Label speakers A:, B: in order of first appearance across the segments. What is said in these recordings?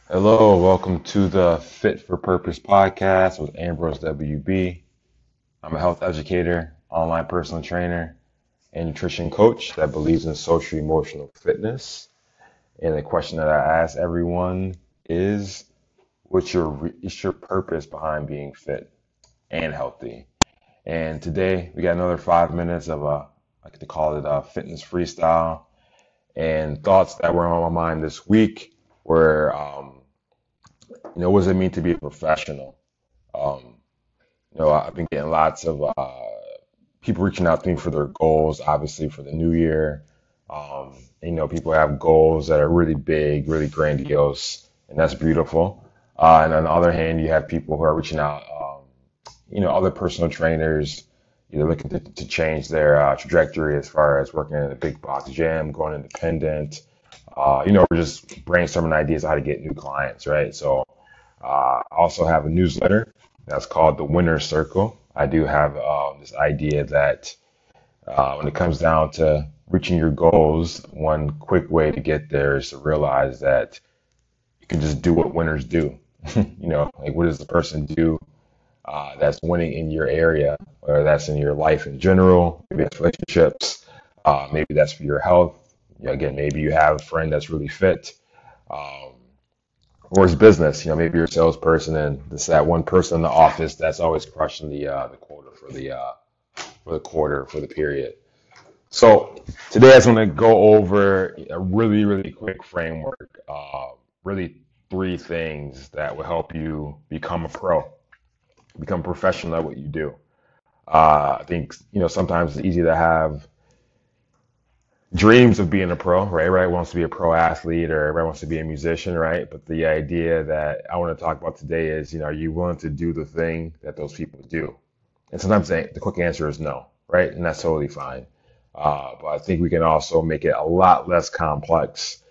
A: Hello, welcome to the Fit for Purpose podcast with Ambrose WB. I'm a health educator, online personal trainer, and nutrition coach that believes in social emotional fitness. And the question that I ask everyone is, what's your purpose behind being fit and healthy? And today we got another 5 minutes of I like to call it a fitness freestyle and thoughts that were on my mind this week were, what does it mean to be a professional? Um, I've been getting lots of people reaching out to me for their goals, obviously for the new year. People have goals that are really big, really grandiose, and that's beautiful. And on the other hand, you have people who are reaching out, other personal trainers, either looking to change their trajectory as far as working in a big box gym, going independent, we're just brainstorming ideas on how to get new clients, right? So I also have a newsletter that's called the Winner's Circle. I do have this idea that when it comes down to reaching your goals, one quick way to get there is to realize that you can just do what winners do. Like what does the person do that's winning in your area, or that's in your life in general? Maybe that's relationships. Maybe that's for your health. Again, maybe you have a friend that's really fit. Um, or it's business. Maybe you're a salesperson and there's that one person in the office that's always crushing the quota for the quarter for the period. So today I just want to go over a really really quick framework. Really three things that will help you become a pro, become professional at what you do. I think sometimes it's easy to have dreams of being a pro, right? Everybody wants to be a pro athlete or everybody wants to be a musician, right? But the idea that I want to talk about today is, are you willing to do the thing that those people do? And sometimes the quick answer is no, right? And that's totally fine. But I think we can also make it a lot less complex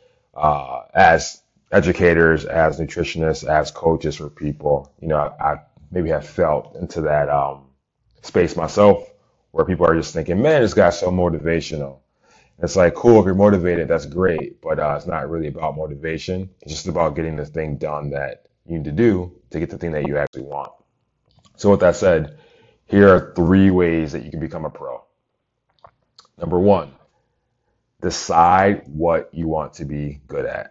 A: as educators, as nutritionists, as coaches for people. I maybe have felt into that space myself where people are just thinking, man, this guy's so motivational. It's like, cool, if you're motivated, that's great, but it's not really about motivation. It's just about getting the thing done that you need to do to get the thing that you actually want. So, with that said, here are three ways that you can become a pro. Number one, decide what you want to be good at,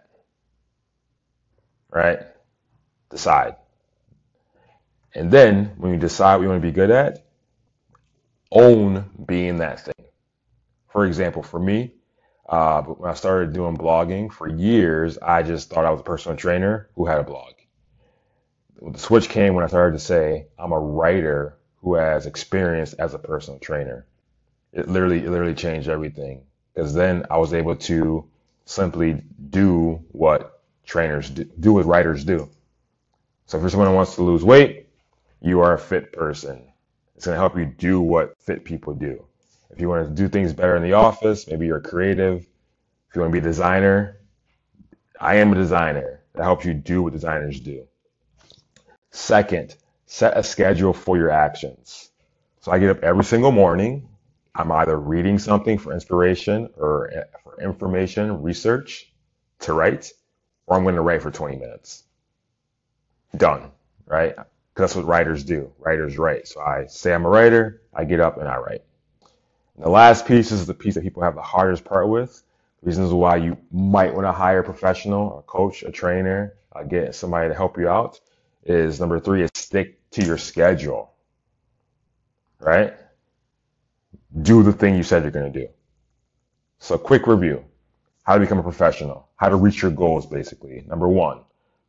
A: right? Decide. And then, when you decide what you want to be good at, own being that thing. For example, for me, when I started doing blogging for years, I just thought I was a personal trainer who had a blog. The switch came when I started to say I'm a writer who has experience as a personal trainer. It literally changed everything because then I was able to simply do what trainers do what writers do. So if you're someone who wants to lose weight, you are a fit person. It's going to help you do what fit people do. If you want to do things better in the office, maybe you're creative. If you want to be a designer, I am a designer. That helps you do what designers do. Second, set a schedule for your actions. So I get up every single morning. I'm either reading something for inspiration or for information, research to write, or I'm going to write for 20 minutes. Done, right? Because that's what writers do. Writers write. So I say I'm a writer, I get up and I write. And the last piece is the piece that people have the hardest part with. Reasons why you might want to hire a professional, a coach, a trainer, get somebody to help you out is number three is stick to your schedule, right? Do the thing you said you're going to do. So quick review, how to become a professional, how to reach your goals basically. Number one,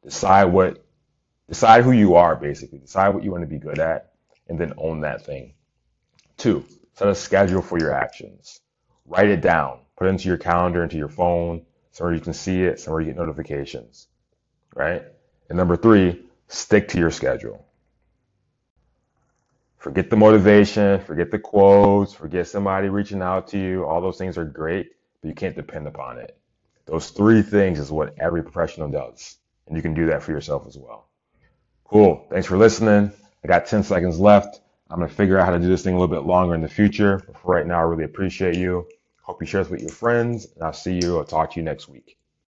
A: decide who you are basically, decide what you want to be good at and then own that thing. Two, set a schedule for your actions. Write it down, put it into your calendar, into your phone, somewhere you can see it, somewhere you get notifications, right? And number three, stick to your schedule. Forget the motivation, forget the quotes, forget somebody reaching out to you. All those things are great, but you can't depend upon it. Those three things is what every professional does. And you can do that for yourself as well. Cool. Thanks for listening. I got 10 seconds left. I'm going to figure out how to do this thing a little bit longer in the future. But for right now, I really appreciate you. Hope you share this with your friends. And I'll see you. I'll talk to you next week.